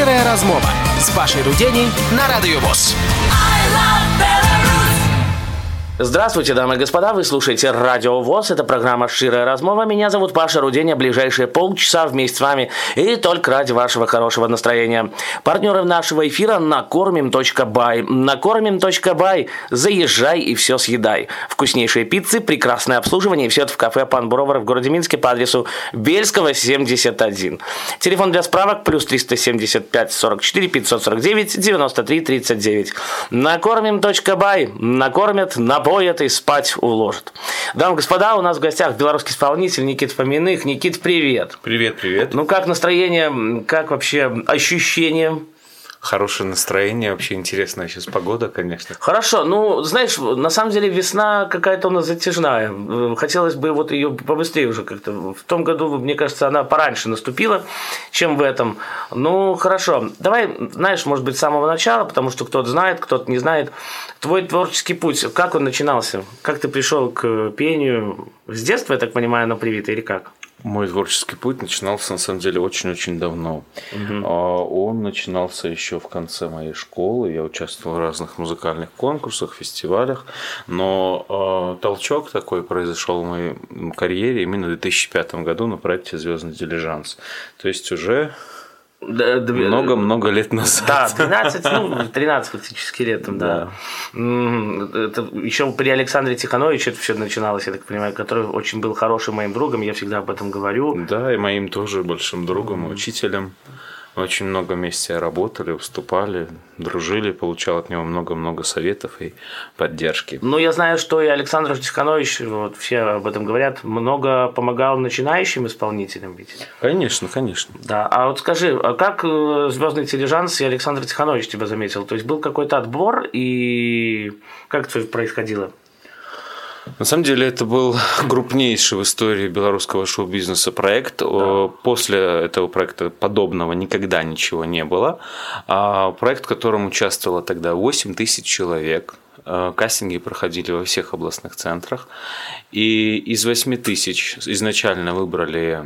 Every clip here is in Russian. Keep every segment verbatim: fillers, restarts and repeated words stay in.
Шчирая размова з Пашай Руденей на Радио ВОС. Здравствуйте, дамы и господа, вы слушаете Радио ВОС, это программа «Шчирая размова». Меня зовут Паша Руденя, ближайшие полчаса вместе с вами и только ради вашего хорошего настроения. Партнеры нашего эфира накормим точка бай. накормим точка бай. Заезжай и все съедай. Вкуснейшие пиццы, прекрасное обслуживание и все это в кафе «Пан Бровар» в городе Минске по адресу Бельского, семьдесят один. Телефон для справок плюс триста семьдесят пять сорок четыре пятьсот сорок девять девяносто три тридцать девять. накормим точка бай. Накормят, напоят и спать уложат. Дамы и господа, у нас в гостях белорусский исполнитель Никит Фоминых. Никит, привет. Привет, привет. Ну, как настроение, как вообще ощущения? Хорошее настроение, вообще интересная сейчас погода, конечно. Хорошо, ну, знаешь, на самом деле весна какая-то у нас затяжная. Хотелось бы вот ее побыстрее уже как-то. В том году, мне кажется, она пораньше наступила, чем в этом. Ну, хорошо. Давай, знаешь, может быть, с самого начала, потому что кто-то знает, кто-то не знает. Твой творческий путь, как он начинался? Как ты пришел к пению? С детства, я так понимаю, оно привито или как? Мой творческий путь начинался, на самом деле, очень-очень давно. Угу. Он начинался еще в конце моей школы. Я участвовал в разных музыкальных конкурсах, фестивалях. Но толчок такой произошел в моей карьере именно в две тысячи пятом году на проекте «Звездный дилижанс». То есть уже... Много-много лет назад. Да, двенадцать, ну, тринадцать фактически лет. Там, да. Да. Это еще при Александре Тихановиче это все начиналось, я так понимаю, который очень был хорошим моим другом, я всегда об этом говорю. Да, и моим тоже большим другом, mm-hmm. учителем. Очень много вместе работали, выступали, дружили, получал от него много-много советов и поддержки. Ну, я знаю, что и Александр Тиханович, вот все об этом говорят, много помогал начинающим исполнителям ведь. Конечно, конечно. Да, а вот скажи, а как «Звездный дилижанс» и Александр Тиханович тебя заметил? То есть был какой-то отбор, и как это происходило? На самом деле это был крупнейший в истории белорусского шоу-бизнеса проект. Да. После этого проекта подобного никогда ничего не было. Проект, в котором участвовало тогда восемь тысяч человек. Кастинги проходили во всех областных центрах. И из восьми тысяч изначально выбрали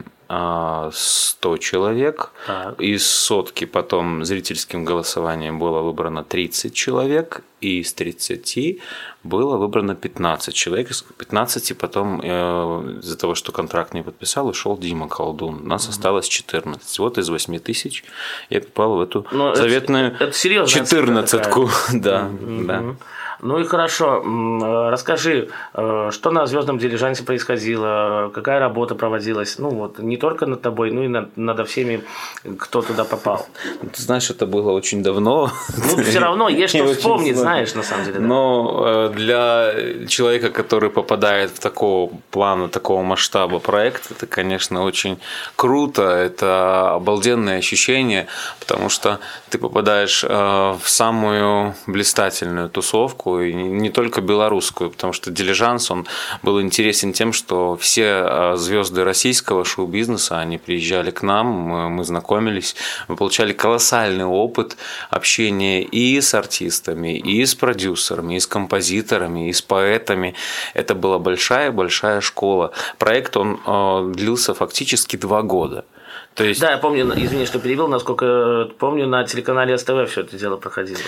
сто человек. Так. Из сотки потом зрительским голосованием было выбрано тридцать человек. И из тридцати было выбрано пятнадцать человек. Из пятнадцати потом из-за того, что контракт не подписал, ушел Дима Колдун. У нас угу. осталось четырнадцать. Вот из восьми тысяч я попал в эту Но заветную это, это четырнадцатку. Да, угу. да. Ну и хорошо, расскажи, что на «Звездном дилижансе» происходило, какая работа проводилась, ну вот, не только над тобой, но и над, над всеми, кто туда попал. Ты знаешь, это было очень давно. Ну, все равно есть что вспомнить, знаешь, на самом деле. Да. Но для человека, который попадает в такого плана, такого масштаба проект, это, конечно, очень круто, это обалденное ощущение, потому что ты попадаешь в самую блистательную тусовку, и не только белорусскую, потому что «Дилижанс», он был интересен тем, что все звезды российского шоу-бизнеса, они приезжали к нам, мы знакомились, мы получали колоссальный опыт общения и с артистами, и с продюсерами, и с композиторами, и с поэтами. Это была большая-большая школа. Проект, он длился фактически два года. То есть... Да, я помню, извини, что перебил, насколько помню, на телеканале СТВ все это дело проходило.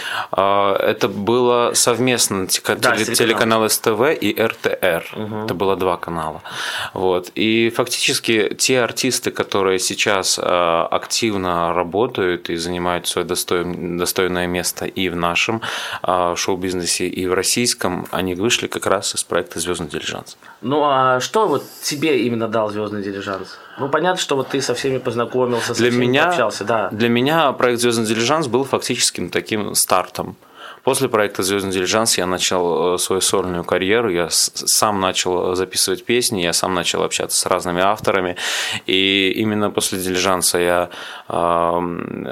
Это было совместно да, телеканал СТВ и эр тэ эр. Угу. Это было два канала. Вот. И фактически те артисты, которые сейчас активно работают и занимают свое достойное место и в нашем шоу-бизнесе, и в российском, они вышли как раз из проекта «Звездный дилижанс». Ну а что вот тебе именно дал «Звездный дилижанс»? Ну, понятно, что вот ты со всеми познакомился, со для всеми меня, пообщался, да. Для меня проект «Звездный дилижанс» был фактически таким стартом. После проекта «Звездный дилижанс» я начал свою сольную карьеру, я сам начал записывать песни, я сам начал общаться с разными авторами, и именно после «Дилижанса» я э,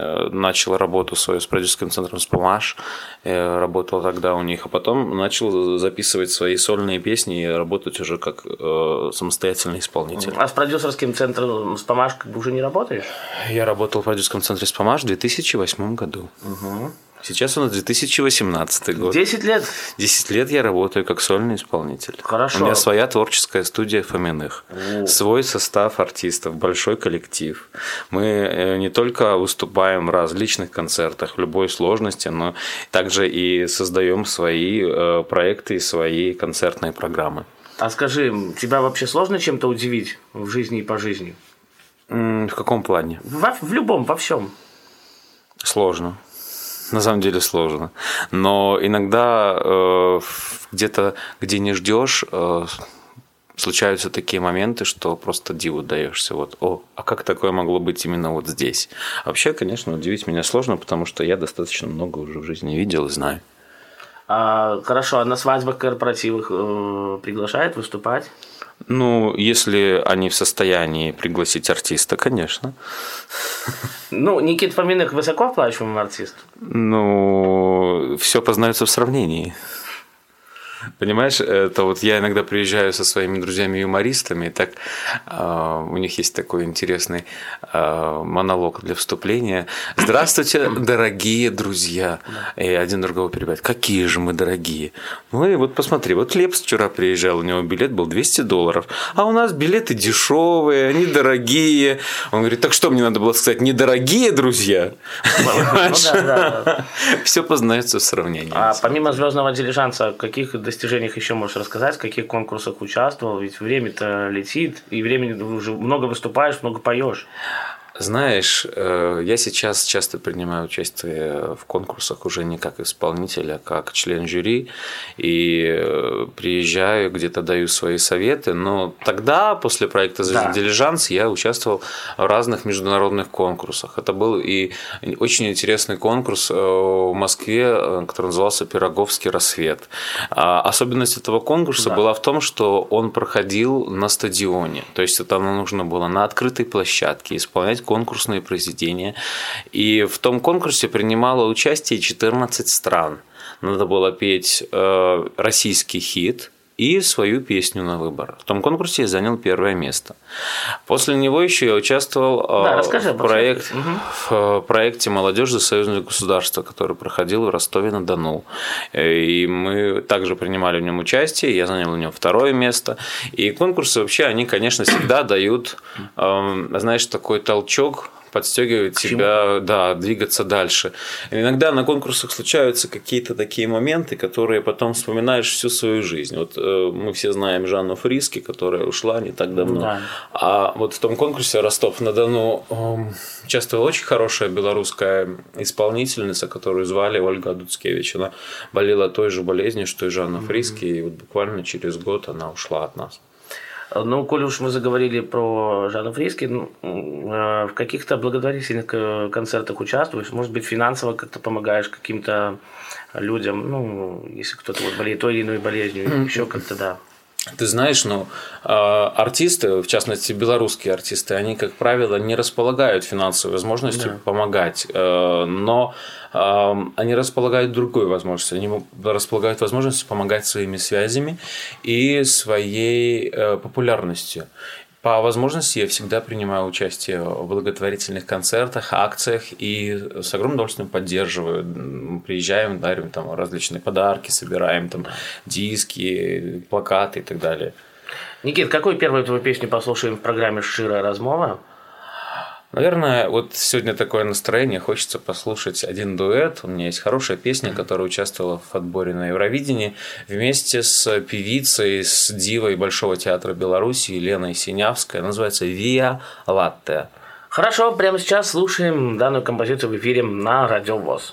начал работу свою с продюсерским центром «Спомаш», работал тогда у них, а потом начал записывать свои сольные песни и работать уже как э, самостоятельный исполнитель. А с продюсерским центром «Спомаш» как бы уже не работаешь? Я работал в продюсерском центре «Спомаш» в две тысячи восьмом году. Угу. Сейчас у нас две тысячи восемнадцатый год. Десять лет? Десять лет я работаю как сольный исполнитель. Хорошо. У меня своя творческая студия Фоминых. О. Свой состав артистов, большой коллектив. Мы не только выступаем в различных концертах, в любой сложности, но также и создаем свои проекты и свои концертные программы. А скажи, тебя вообще сложно чем-то удивить в жизни и по жизни? В каком плане? Во, в любом, во всем. Сложно. На самом деле сложно. Но иногда э, где-то, где не ждешь, э, случаются такие моменты, что просто диву даешься. Вот, о, а как такое могло быть именно вот здесь? А вообще, конечно, удивить меня сложно, потому что я достаточно много уже в жизни видел и знаю. А, хорошо, а на свадьбах, корпоративах э, приглашают выступать? Ну, если они в состоянии пригласить артиста, конечно. Ну, Никита Фоминых высокооплачиваемый артист. Ну, все познается в сравнении. Понимаешь, это вот я иногда приезжаю со своими друзьями-юмористами, и так э, у них есть такой интересный э, монолог для вступления. Здравствуйте, дорогие друзья. И один другого перебивает. Какие же мы дорогие. Ну и вот посмотри, вот Лепс вчера приезжал, у него билет был двести долларов, а у нас билеты дешевые, они дорогие. Он говорит, так что мне надо было сказать, недорогие друзья? Все познается в сравнении. А помимо «Звездного дилижанса», каких достижениях еще можешь рассказать, в каких конкурсах участвовал? Ведь время-то летит, и времени уже много выступаешь, много поешь. Знаешь, я сейчас часто принимаю участие в конкурсах уже не как исполнитель, а как член жюри. И приезжаю, где-то даю свои советы. Но тогда, после проекта «Звездный дилижанс», я участвовал в разных международных конкурсах. Это был и очень интересный конкурс в Москве, который назывался «Пироговский рассвет». Особенность этого конкурса да. была в том, что он проходил на стадионе. То есть, это нужно было на открытой площадке исполнять конкурсные произведения. И в том конкурсе принимало участие четырнадцать стран. Надо было петь э, российский хит и свою песню на выбор. В том конкурсе я занял первое место. После него еще я участвовал да, э, расскажи, в, проект, угу. в проекте «Молодежь за союзное государство», который проходил в Ростове-на-Дону. И мы также принимали в нем участие, я занял в нем второе место. И конкурсы вообще, они, конечно, всегда дают, э, знаешь, такой толчок, подстегивает тебя, да, двигаться дальше. Иногда на конкурсах случаются какие-то такие моменты, которые потом вспоминаешь всю свою жизнь. Вот э, мы все знаем Жанну Фриске, которая ушла не так давно. Да. А вот в том конкурсе Ростов-на-Дону э, участвовала очень хорошая белорусская исполнительница, которую звали Ольга Дуцкевич. Она болела той же болезнью, что и Жанна mm-hmm. Фриске, и вот буквально через год она ушла от нас. Ну, коли уж мы заговорили про Жанну Фриске, ну, в каких-то благотворительных концертах участвуешь, может быть, финансово как-то помогаешь каким-то людям, ну, если кто-то вот болеет той или иной болезнью, еще как-то, да. Ты знаешь, ну, артисты, в частности, белорусские артисты, они, как правило, не располагают финансовой возможностью да. помогать, но они располагают другой возможностью. Они располагают возможностью помогать своими связями и своей популярностью. По возможности я всегда принимаю участие в благотворительных концертах, акциях и с огромным удовольствием поддерживаю. Приезжаем, дарим там различные подарки, собираем там диски, плакаты и так далее. Никит, какую первую твою песню послушаем в программе «Шчырая размова»? Наверное, вот сегодня такое настроение, хочется послушать один дуэт. У меня есть хорошая песня, которая участвовала в отборе на Евровидении вместе с певицей, с дивой Большого театра Беларуси Еленой Синявской. Она называется «Виа Латте». Хорошо, прямо сейчас слушаем данную композицию в эфире на Радио ВОС.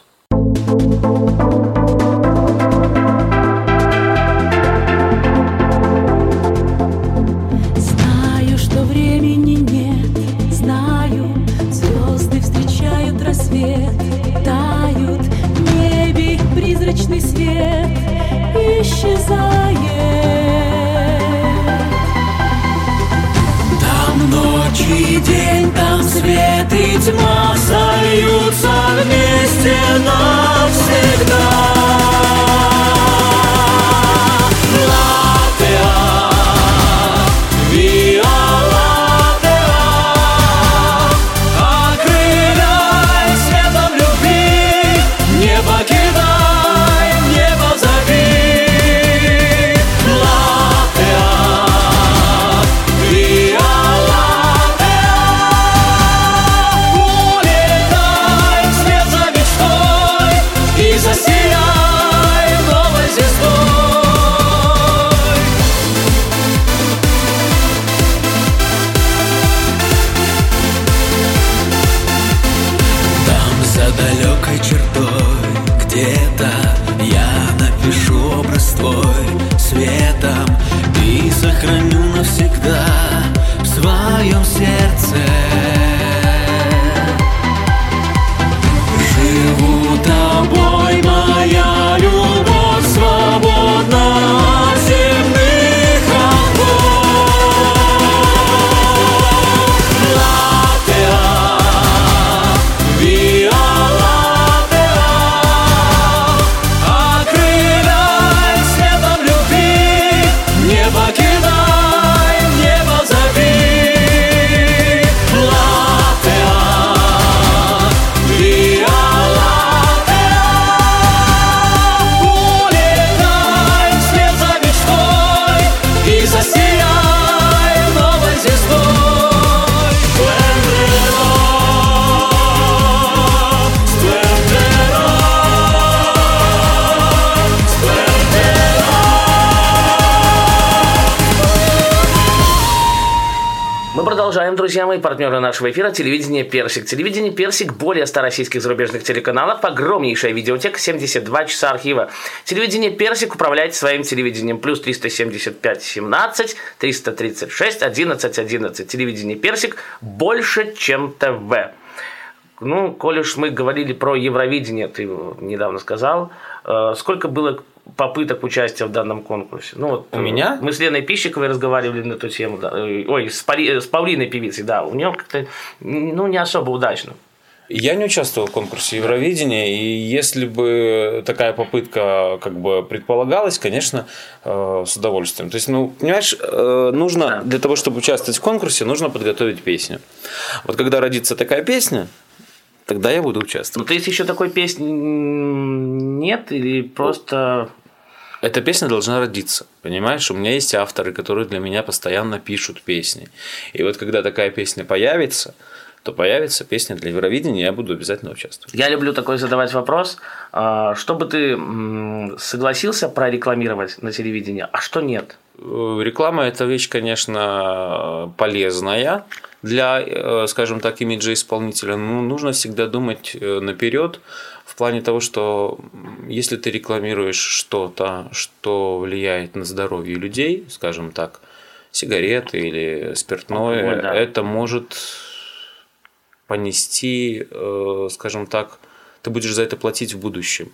Знаю, что времени нет, знаю, звезды встречают рассвет, тают в небе их призрачный свет исчезает. Там ночь и день, там свет и тьма сольются вместе навсегда. Покидай храню навсегда в своем сердце. Живу тобой, моя любовь, свободна от земных оков. Латеа, виа латеа, окрыляй светом любви, не покидай, не позови. Латеа, виа Продолжаем, друзья мои, партнеры нашего эфира, телевидение «Персик». Телевидение «Персик» – более ста российских зарубежных телеканалов, огромнейшая видеотека, семьдесят два часа архива. Телевидение «Персик» управляет своим телевидением. Плюс триста семьдесят пять семнадцать триста тридцать шесть одиннадцать одиннадцать. Телевидение «Персик» больше, чем ТВ. Ну, коль уж мы говорили про Евровидение, ты недавно сказал, сколько было попыток участия в данном конкурсе? Ну, вот, у меня? Мы с Леной Пищиковой разговаривали на эту тему. Да. Ой, с, Пали, с Павлиной Певицей, да. У нее как-то ну, не особо удачно. Я не участвовал в конкурсе Евровидения, и если бы такая попытка как бы предполагалась, конечно, с удовольствием. То есть, ну, понимаешь, нужно да. для того, чтобы участвовать в конкурсе, нужно подготовить песню. Вот когда родится такая песня, тогда я буду участвовать. Ну, то есть еще такой песни нет или просто... Эта песня должна родиться, понимаешь? У меня есть авторы, которые для меня постоянно пишут песни. И вот когда такая песня появится, то появится песня для Евровидения, и я буду обязательно участвовать. Я люблю такой задавать вопрос. Что бы ты согласился прорекламировать на телевидении, а что нет? Реклама – это вещь, конечно, полезная для, скажем так, имиджа исполнителя. Но нужно всегда думать наперед в плане того, что если ты рекламируешь что-то, что влияет на здоровье людей, скажем так, сигареты или спиртное, Ой, да. это может понести, скажем так, ты будешь за это платить в будущем.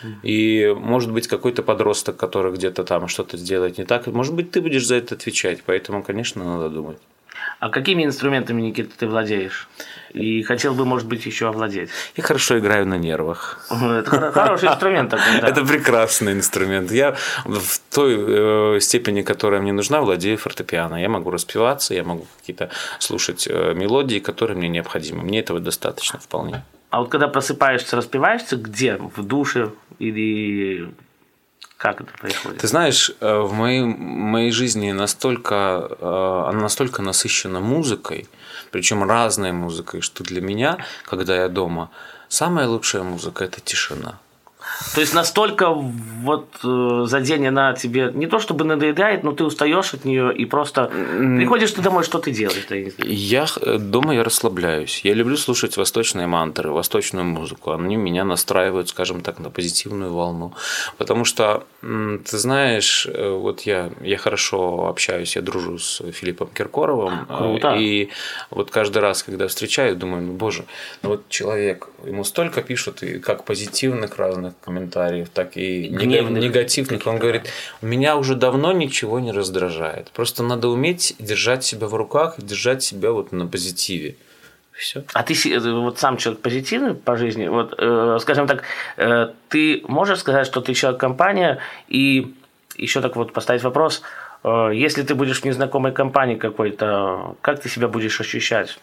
И может быть какой-то подросток, который где-то там что-то сделает не так, может быть ты будешь за это отвечать, поэтому, конечно, надо думать. А какими инструментами, Никита, ты владеешь? И хотел бы, может быть, еще овладеть? Я хорошо играю на нервах. Это хороший инструмент такой, да. Это прекрасный инструмент. Я в той степени, которая мне нужна, владею фортепиано. Я могу распеваться, я могу какие-то слушать мелодии, которые мне необходимы. Мне этого достаточно вполне. А вот когда просыпаешься, распеваешься, где? В душе или как это происходит? Ты знаешь, в моей, моей жизни настолько, она настолько насыщена музыкой, причем разной музыкой, что для меня, когда я дома, самая лучшая музыка – это тишина. То есть настолько вот э, за день она тебе не то чтобы надоедает, но ты устаешь от нее и просто приходишь ты домой, что ты делаешь? Я дома я расслабляюсь. Я люблю слушать восточные мантры, восточную музыку. Они меня настраивают, скажем так, на позитивную волну. Потому что, ты знаешь, вот я, я хорошо общаюсь, я дружу с Филиппом Киркоровым. Круто. И вот каждый раз, когда встречаю, думаю, ну, боже, ну вот человек, ему столько пишут, и как позитивных разных комментариев, так и гневных, негативных. Он говорит, меня уже давно ничего не раздражает. Просто надо уметь держать себя в руках, держать себя вот на позитиве. Все. А ты вот сам человек позитивный по жизни? Вот, э, скажем так, э, ты можешь сказать, что ты человек-компания, и еще так вот поставить вопрос, э, если ты будешь в незнакомой компании какой-то, как ты себя будешь ощущать?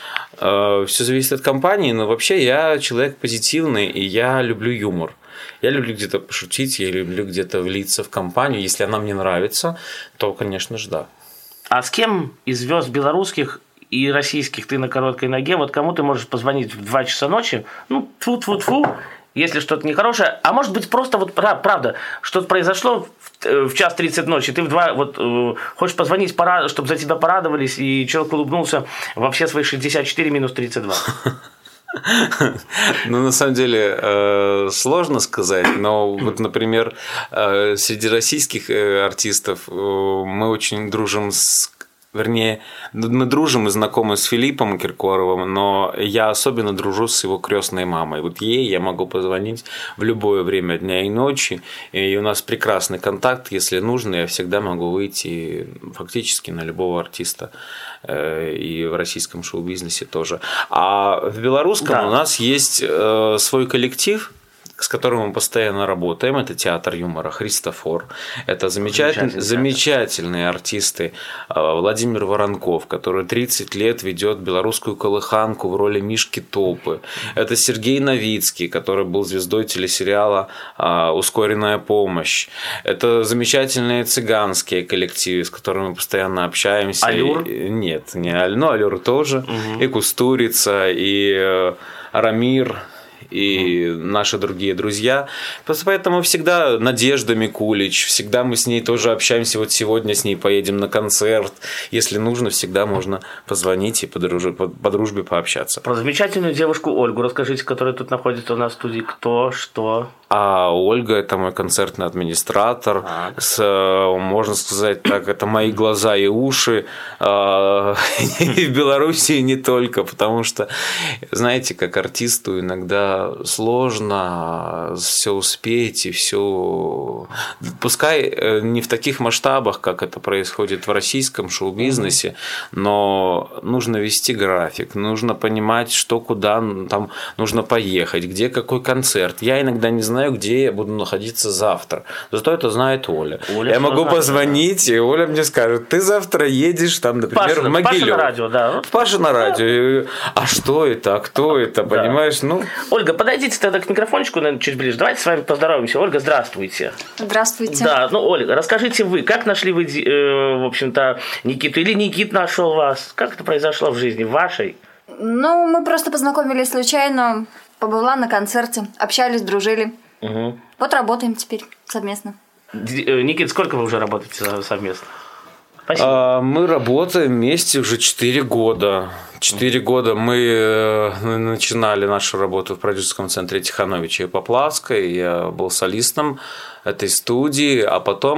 Все зависит от компании, но вообще я человек позитивный, и я люблю юмор. Я люблю где-то пошутить, я люблю где-то влиться в компанию. Если она мне нравится, то, конечно же, да. А с кем из звезд белорусских и российских ты на короткой ноге? Вот кому ты можешь позвонить в два часа ночи? Ну, тьфу-тьфу-тьфу, если что-то нехорошее. А может быть, просто вот правда, что-то произошло в, в час тридцать ночи, ты в два вот э, хочешь позвонить, пора, чтобы за тебя порадовались, и человек улыбнулся во все свои шестьдесят четыре минус тридцать два. Ну, на самом деле, сложно сказать, но вот, например, среди российских артистов мы очень дружим с... Вернее, мы дружим и знакомы с Филиппом Киркоровым, но я особенно дружу с его крестной мамой. Вот ей я могу позвонить в любое время дня и ночи, и у нас прекрасный контакт. Если нужно, я всегда могу выйти фактически на любого артиста, и в российском шоу-бизнесе тоже. А в белорусском да. у нас есть свой коллектив, с которым мы постоянно работаем. Это театр юмора «Христофор». Это замечательные, замечательные артисты. Владимир Воронков, который тридцать лет ведет белорусскую колыханку в роли Мишки Топы. Это Сергей Новицкий, который был звездой телесериала «Ускоренная помощь». Это замечательные цыганские коллективы, с которыми мы постоянно общаемся. Алюр? И... Нет, не Алюр, но Алюр тоже. Угу. И Кустурица, и Арамир, и наши другие друзья. Поэтому всегда Надежда Микулич, всегда мы с ней тоже общаемся. Вот сегодня с ней поедем на концерт. Если нужно, всегда можно позвонить и по дружбе, по дружбе пообщаться. Про замечательную девушку Ольгу расскажите, которая тут находится у нас в студии. Кто, что? А Ольга – это мой концертный администратор. С, можно сказать так, это мои глаза и уши. И в Беларуси не только, потому что, знаете, как артисту иногда сложно все успеть и все. Пускай не в таких масштабах, как это происходит в российском шоу-бизнесе, но нужно вести график, нужно понимать, что куда там нужно поехать, где какой концерт. Я иногда не знаю, где я буду находиться завтра. Зато это знает Оля. Оля я могу знает, позвонить, да. И Оля мне скажет: ты завтра едешь там, например, Паша, в Могилёв. Паша на радио, да. Паша на радио. А что это? А кто это? Да. Понимаешь? Ну. Ольга, подойдите тогда к микрофончику, наверное, чуть ближе. Давайте с вами поздороваемся. Ольга, здравствуйте. Здравствуйте. Да, ну, Ольга, расскажите вы, как нашли вы, э, в общем-то, Никиту? Или Никит нашел вас? Как это произошло в жизни вашей? Ну, мы просто познакомились случайно, побыла на концерте, общались, дружили. Угу. Вот работаем теперь совместно. Никит, сколько вы уже работаете совместно? Спасибо. Мы работаем вместе уже четыре года. Четыре года мы начинали нашу работу в продюсерском центре Тихановича и Поплавской. Я был солистом этой студии, а потом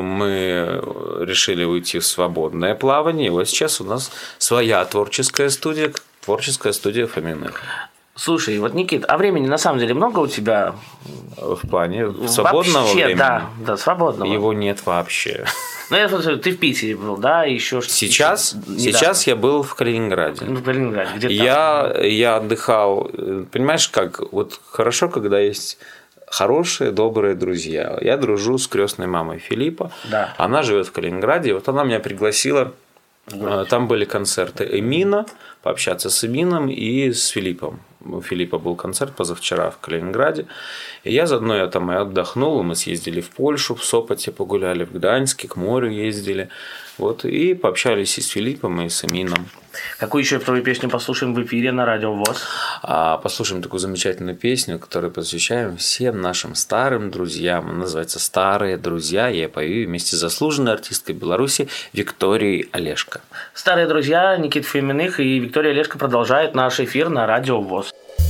мы решили уйти в свободное плавание. И вот сейчас у нас своя творческая студия, творческая студия Фоминых. Слушай, вот, Никит, а времени на самом деле много у тебя? В плане свободного вообще, времени? Да, да, свободного. Его нет вообще. Ну, я смотрю, ты в Питере был, да, еще что-то. Сейчас? Недавно. Сейчас я был в Калининграде. Ну, в Калининграде, где-то я, там. Я отдыхал. Понимаешь, как? Вот хорошо, когда есть хорошие, добрые друзья. Я дружу с крестной мамой Филиппа. Да. Она живет в Калининграде. Вот она меня пригласила. Вот. Там были концерты Эмина, пообщаться с Эмином и с Филиппом. У Филиппа был концерт позавчера в Калининграде. И я заодно я там и отдохнул. И мы съездили в Польшу, в Сопоте погуляли, в Гданьске, к морю ездили. Вот, и пообщались и с Филиппом, и с Эмином. Какую еще твою песню послушаем в эфире на Радио ВОС? А, послушаем такую замечательную песню, которую посвящаем всем нашим старым друзьям. Она называется «Старые друзья». Я пою вместе с заслуженной артисткой Беларуси Викторией Олешко. Старые друзья, Никит Фоминых и Виктория Олешко продолжают наш эфир на Радио ВОС.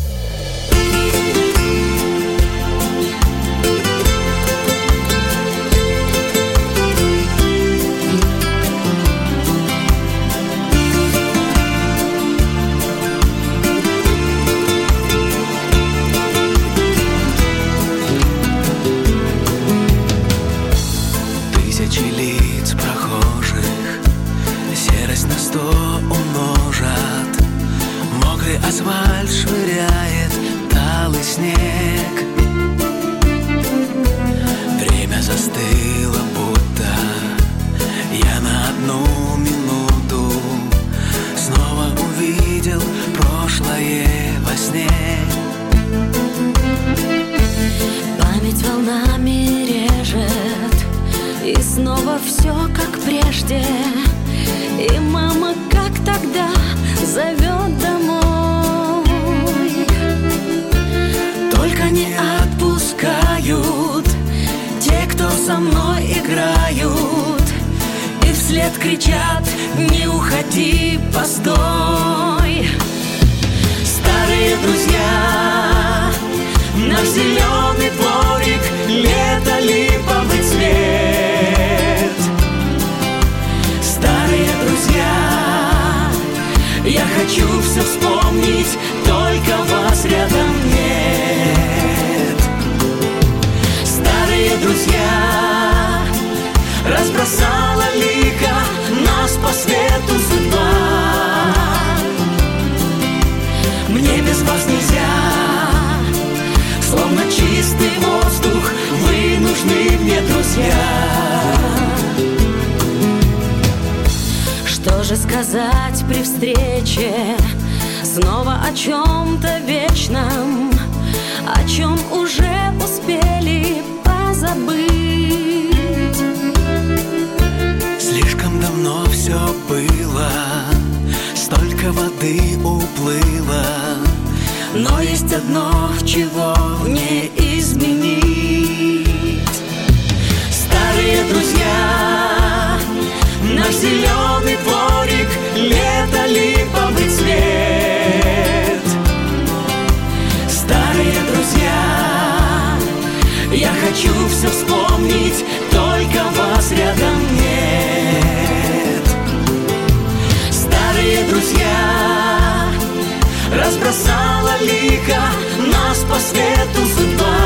Асфальт швыряет талый снег. Время застыло, будто я на одну минуту снова увидел прошлое во сне. Память волнами режет, и снова все как прежде. И мама, как тогда, зовет домой. Только не отпускают те, кто со мной играют, и вслед кричат: не уходи, постой. Старые Старые друзья, наш зеленый дворик, лето, липовый цвет. Старые друзья, я хочу все вспомнить, только вас рядом нет. Старые друзья, разбросала лихо нас по свету судьба. Мне без вас нельзя, словно чистый воздух, вы нужны мне, друзья. Что же сказать при встрече снова о чем-то вечном, о чем уже успели позабыть? Слишком давно все было, столько воды уплыло, но есть одно, чего не изменить. Старые друзья, наш зеленый дворик, лето, липовый цвет. Старые друзья, я хочу все вспомнить, только вас рядом нет. Старые друзья, разбросала лихо нас по свету судьба.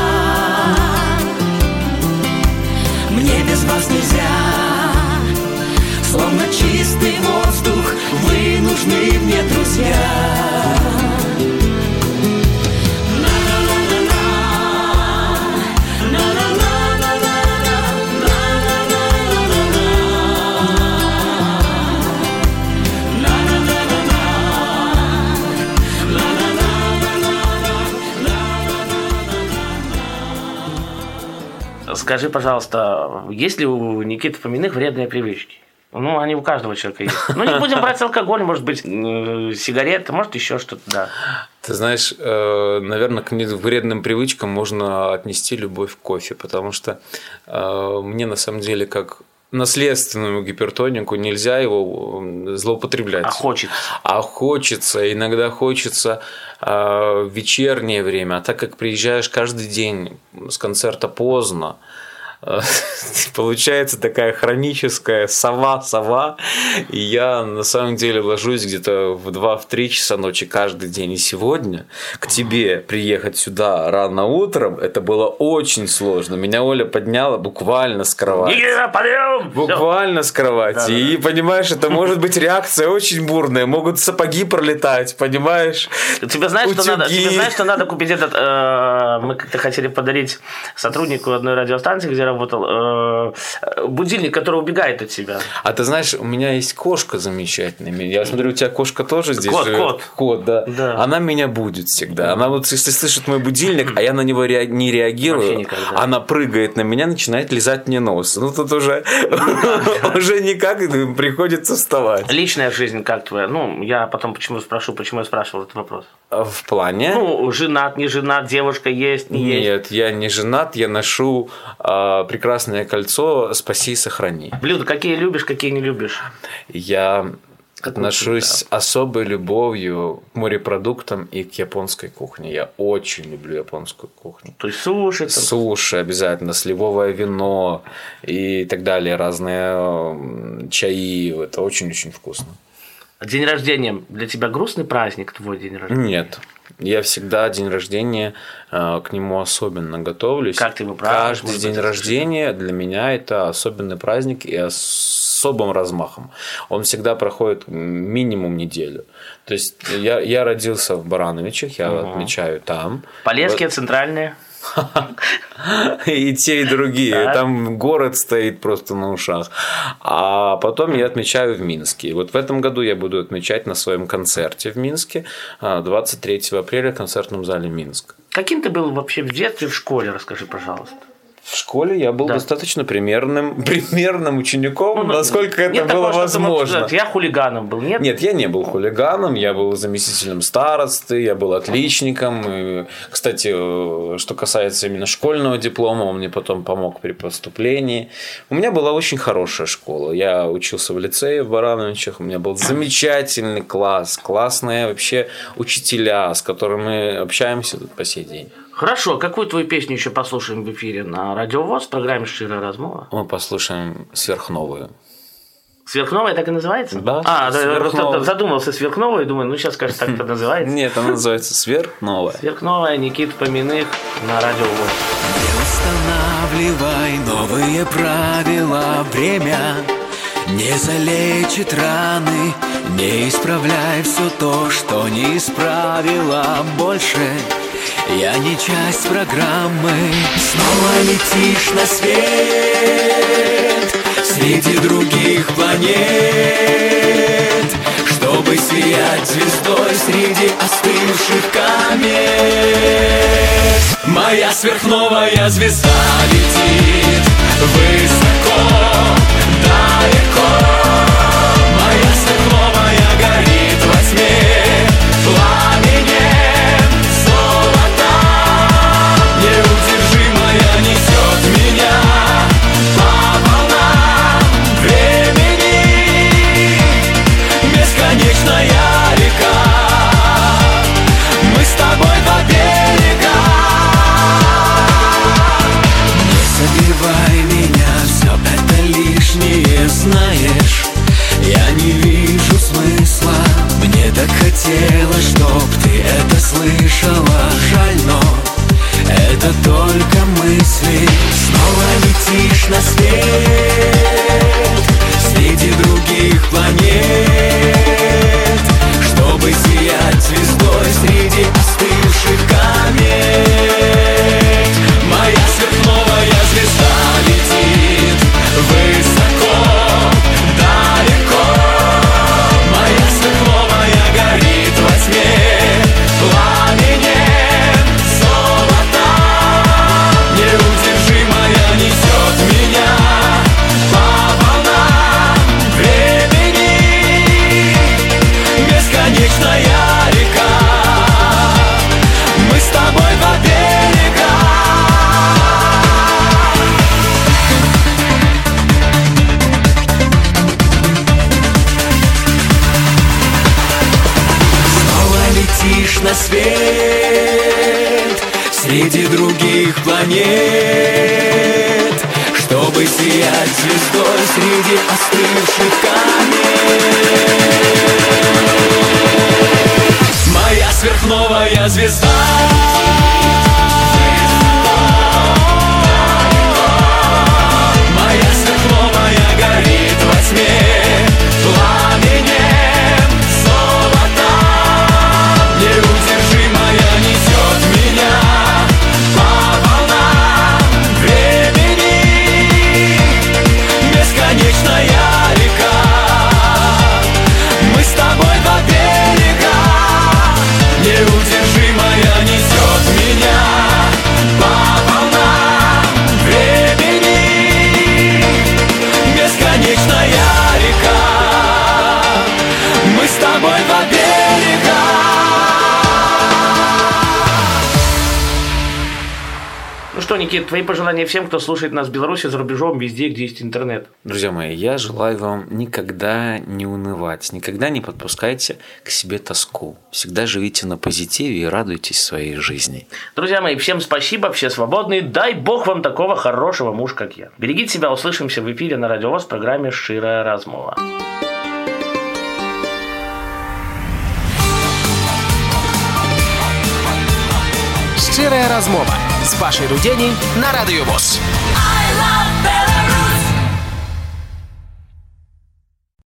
Мне без вас нельзя, словно чистый воздух, вы нужны мне, друзья. Скажи, пожалуйста, есть ли у Никиты Фоминых вредные привычки? Ну, они у каждого человека есть. Ну, не будем брать алкоголь, может быть, сигареты, может, еще что-то, да. Ты знаешь, наверное, к вредным привычкам можно отнести любовь к кофе, потому что мне на самом деле как наследственному гипертонику нельзя его злоупотреблять. А хочется. А хочется, иногда хочется в вечернее время, а так как приезжаешь каждый день с концерта поздно, получается такая хроническая сова-сова, и я на самом деле ложусь где-то в два-три часа ночи каждый день. И сегодня к тебе приехать сюда рано утром, это было очень сложно. Меня Оля подняла буквально с кровати. Никита, подъем! Буквально с кровати. Да, и да. Понимаешь, это может быть реакция очень бурная, могут сапоги пролетать, понимаешь? Тебе знаешь, что надо, тебе знаешь, что надо купить этот... Э, мы как-то хотели подарить сотруднику одной радиостанции, где работал, э, будильник, который убегает от тебя. А ты знаешь, у меня есть кошка замечательная. Я смотрю, у тебя кошка тоже здесь кот, живет. Кот, кот, да. да. Она меня будет всегда. Она вот, если слышит мой будильник, а я на него ре- не реагирую, она прыгает на меня, начинает лизать мне нос. Ну, тут уже, уже никак, приходится вставать. Личная жизнь как твоя? Ну, я потом почему спрошу, почему я спрашивал этот вопрос. В плане? Ну, женат, не женат, девушка есть, не есть. Нет, я не женат, я ношу э, прекрасное кольцо «Спаси и сохрани». Блюда какие любишь, какие не любишь? Я отношусь с особой любовью к морепродуктам и к японской кухне. Я очень люблю японскую кухню. То есть суши? Там... Суши обязательно, сливовое вино и так далее, разные чаи. Это очень-очень вкусно. День рождения для тебя грустный праздник, твой день рождения? Нет. Я всегда день рождения к нему особенно готовлюсь. Как ты его празднуешь? Каждый день рождения для меня это особенный праздник и особым размахом. Он всегда проходит минимум неделю. То есть я, я родился в Барановичах, я угу. отмечаю там. Полесские, вот. Центральные? И те, и другие. Так. Там город стоит просто на ушах. А потом я отмечаю в Минске. И вот в этом году я буду отмечать на своем концерте в Минске двадцать третьего апреля в концертном зале Минск. Каким ты был вообще в детстве, в школе? Расскажи, пожалуйста. В школе я был Да. достаточно примерным, примерным учеником, Ну, насколько это нет было такого, что ты мог возможно. сказать, я хулиганом был, нет? Нет, я не был хулиганом, я был заместителем старосты, я был отличником. И, кстати, что касается именно школьного диплома, он мне потом помог при поступлении. У меня была очень хорошая школа. Я учился в лицее в Барановичах, у меня был замечательный класс, классные вообще учителя, с которыми мы общаемся тут по сей день. Хорошо, какую твою песню еще послушаем в эфире на Радио ВОС в программе «Щира размова»? Мы послушаем сверхновую. Сверхновая так и называется? Да, А, да, я «Сверхновая». просто задумался сверхновая и думаю, ну сейчас, кажется, так это называется. Нет, она называется сверхновая. Сверхновая, Никита Фоминых на Радио ВОС. Не устанавливай новые правила, время не залечит раны, не исправляй все то, что не исправила больше. Я не часть программы. Снова летишь на свет среди других планет, чтобы сиять звездой среди остывших комет. Моя сверхновая звезда летит высоко, далеко. Моя сверхновая горит во тьме пламенем золота. Неудержимая несет меня по волнам времени. Бесконечная река, мы с тобой два берега. Не забивай меня, все это лишнее, знаешь. Я не вижу смысла, мне так хотелось, чтоб ты это слышала. Жаль, но это только мысли. Снова летишь на свет среди других планет, чтобы сиять звездой среди остывших комет. Моя сверхновая звезда летит высоко, далеко. Моя сверхновая горит во тьме пламенем золота. Неудержимая несет меня по волнам времени. Бесконечная река, мы с тобой два берега. Снова летишь на свет среди других планет, чтобы сиять звездой среди остывших комет. Моя сверхновая звезда. Моя сверхновая горит во тьме пламенем золота. Неудержимая несет меня по волнам времени. Бесконечная река, мы с тобой два берега. Неудержимая несет меня по волнам времени. Бесконечная река, мы с тобой два берега. Ну что, Никита, твои пожелания всем, кто слушает нас в Беларуси, за рубежом, везде, где есть интернет. Друзья мои, я желаю вам никогда не унывать, никогда не подпускайте к себе тоску. Всегда живите на позитиве и радуйтесь своей жизни. Друзья мои, всем спасибо, все свободные. Дай бог вам такого хорошего мужа, как я. Берегите себя, услышимся в эфире на Радио ВОС в программе «Щира размова». Щирая размова з Пашей Рудєній на Радіо ВОС. I love Belarus.